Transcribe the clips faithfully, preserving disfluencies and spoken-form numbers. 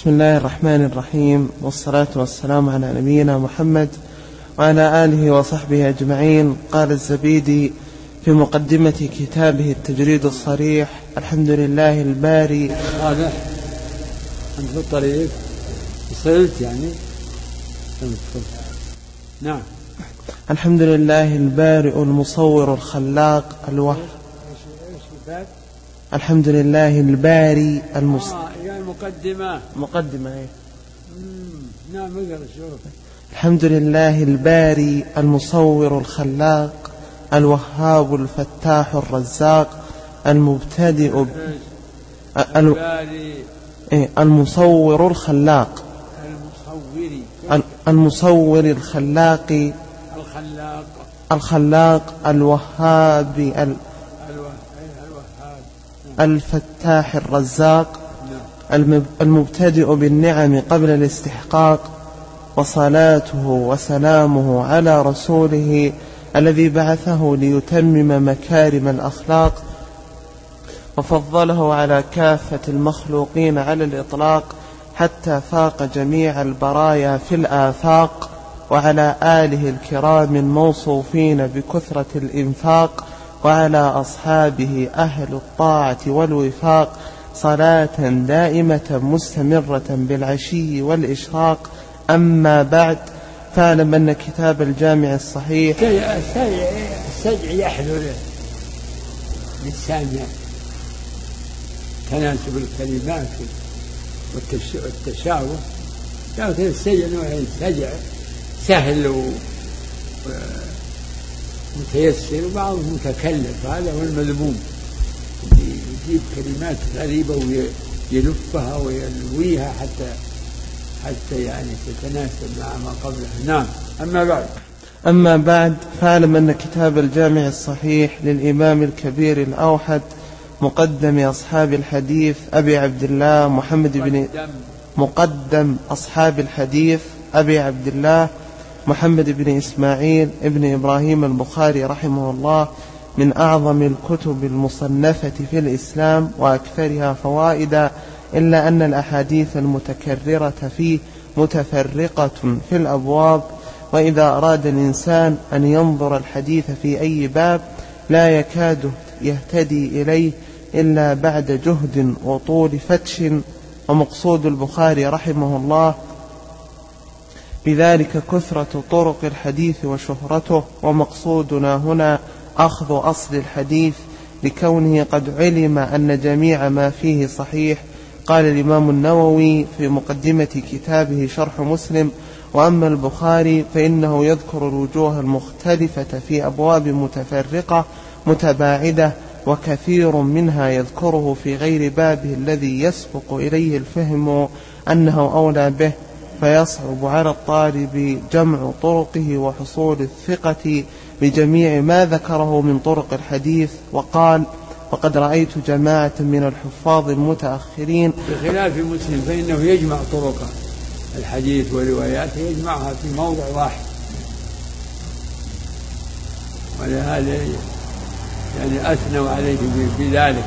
بسم الله الرحمن الرحيم، والصلاة والسلام على نبينا محمد وعلى آله وصحبه أجمعين. قال الزبيدي في مقدمة كتابه التجريد الصريح: الحمد لله الباري. هذا أنت في الطريق وصلت يعني. نعم. الحمد لله البارئ المصور الخلاق الوهاب. الحمد لله الباري المص... آه يعني مقدمة مقدمة ايه؟ نعم اقرأ شوف. الحمد لله الباري المصور الخلاق الوهاب الفتاح الرزاق المبتدئ ب... ال... إيه؟ المصور الخلاق المصوري المصور الخلاق الخلاق الخلاق الوهاب ال... الفتاح الرزاق المبتدئ بالنعم قبل الاستحقاق، وصلاته وسلامه على رسوله الذي بعثه ليتمم مكارم الأخلاق وفضله على كافة المخلوقين على الإطلاق حتى فاق جميع البرايا في الآفاق، وعلى آله الكرام الموصوفين بكثرة الإنفاق، وعلى أصحابه أهل الطاعة والوفاق، صلاة دائمة مستمرة بالعشي والإشراق. أما بعد، فاعلم أن كتاب الجامع الصحيح السجع يحذر للسامع تناسب الكلمات والتشابه، لكن السجع نوعين: سجع سهل ومتيسر وبعضهم متكلف، هذا هو المذموم، يجيب كلمات غريبة ويلفها ويلويها حتى حتى يعني تتناسب مع ما قبلها. نعم. أما بعد أما بعد فاعلم أن كتاب الجامع الصحيح للإمام الكبير الأوحد مقدم أصحاب الحديث أبي عبد الله محمد بن مقدم أصحاب الحديث أبي عبد الله محمد بن إسماعيل ابن إبراهيم البخاري رحمه الله من أعظم الكتب المصنفة في الإسلام وأكثرها فوائدا، إلا أن الأحاديث المتكررة فيه متفرقة في الأبواب، وإذا أراد الإنسان أن ينظر الحديث في أي باب لا يكاد يهتدي إليه إلا بعد جهد وطول فتش. ومقصود البخاري رحمه الله بذلك كثرة طرق الحديث وشهرته، ومقصودنا هنا أخذ أصل الحديث لكونه قد علم أن جميع ما فيه صحيح. قال الإمام النووي في مقدمة كتابه شرح مسلم: وأما البخاري فإنه يذكر الوجوه المختلفة في أبواب متفرقة متباعدة، وكثير منها يذكره في غير بابه الذي يسبق إليه الفهم أنه أولى به، فيصعب على الطالب جمع طرقه وحصول الثقة بجميع ما ذكره من طرق الحديث. وقال: وقد رأيت جماعة من الحفاظ المتأخرين بخلاف مسلم فإنه يجمع طرق الحديث ورواياته، يجمعها في موضع واحد، ولهذا يعني أثنوا عليه بذلك،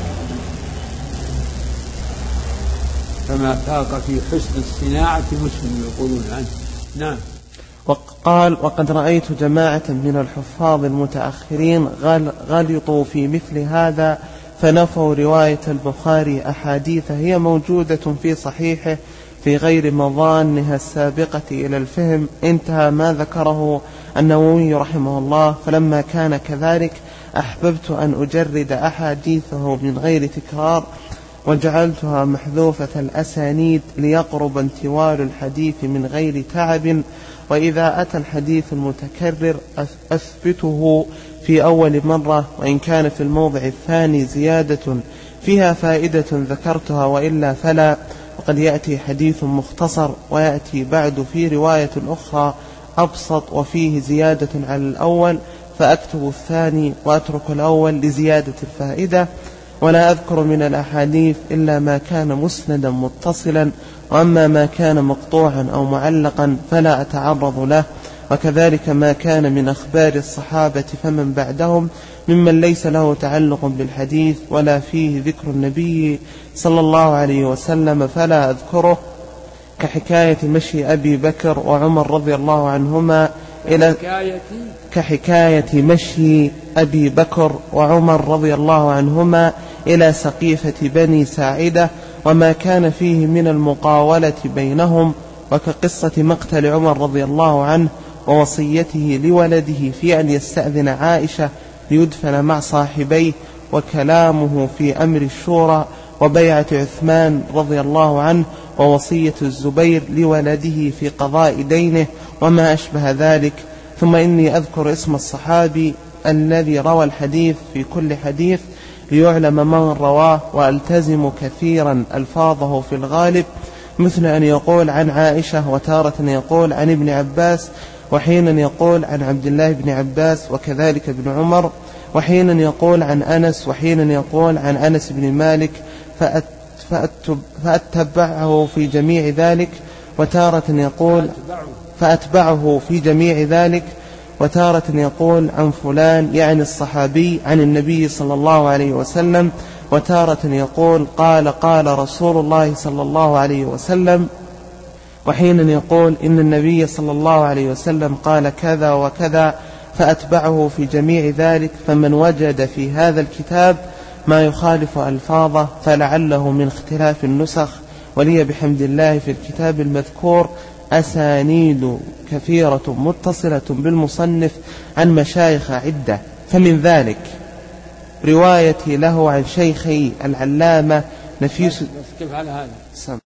فما فاق في حسن الصناعة مسلم يقولون عنه. نعم. وقال: وقد رأيت جماعة من الحفاظ المتأخرين غلطوا في مثل هذا، فنفوا رواية البخاري أحاديث هي موجودة في صحيحه في غير مظانها السابقة إلى الفهم. انتهى ما ذكره النووي رحمه الله. فلما كان كذلك أحببت أن أجرد أحاديثه من غير تكرار، وجعلتها محذوفة الأسانيد ليقرب انتوال الحديث من غير تعب. وإذا أتى الحديث المتكرر أثبته في أول مرة، وإن كان في الموضع الثاني زيادة فيها فائدة ذكرتها، وإلا فلا. وقد يأتي حديث مختصر ويأتي بعد في رواية أخرى أبسط وفيه زيادة على الأول، فأكتب الثاني وأترك الأول لزيادة الفائدة. ولا أذكر من الأحاديث إلا ما كان مسندا متصلا، وأما ما كان مقطوعا أو معلقا فلا أتعرض له. وكذلك ما كان من أخبار الصحابة فمن بعدهم ممن ليس له تعلق بالحديث ولا فيه ذكر النبي صلى الله عليه وسلم فلا أذكره. كحكاية مشي أبي بكر وعمر رضي الله عنهما إلى كحكاية مشي أبي بكر وعمر رضي الله عنهما إلى سقيفة بني ساعدة وما كان فيه من المقاولة بينهم، وكقصة مقتل عمر رضي الله عنه ووصيته لولده في أن يستأذن عائشة ليدفن مع صاحبيه، وكلامه في أمر الشورى، وبيعة عثمان رضي الله عنه، ووصية الزبير لولده في قضاء دينه، وما أشبه ذلك. ثم إني أذكر اسم الصحابي الذي روى الحديث في كل حديث ليعلم من رواه، وألتزم كثيرا ألفاظه في الغالب، مثل أن يقول عن عائشة، وتارة يقول عن ابن عباس، وحينا يقول عن عبد الله بن عباس وكذلك ابن عمر، وحينا يقول عن أنس، وحينا يقول عن أنس بن مالك، فأتبعه في جميع ذلك، وتارة يقول فأتبعه في جميع ذلك، وتارة يقول عن فلان يعني الصحابي عن النبي صلى الله عليه وسلم، وتارة يقول قال قال رسول الله صلى الله عليه وسلم، وحين يقول إن النبي صلى الله عليه وسلم قال كذا وكذا، فأتبعه في جميع ذلك. فمن وجد في هذا الكتاب ما يخالف ألفاظه فلعله من اختلاف النسخ، ولي بحمد الله في الكتاب المذكور أسانيد كثيرة متصلة بالمصنف عن مشايخ عدة، فمن ذلك روايتي له عن شيخي العلامة نفيس. كيف على هذا؟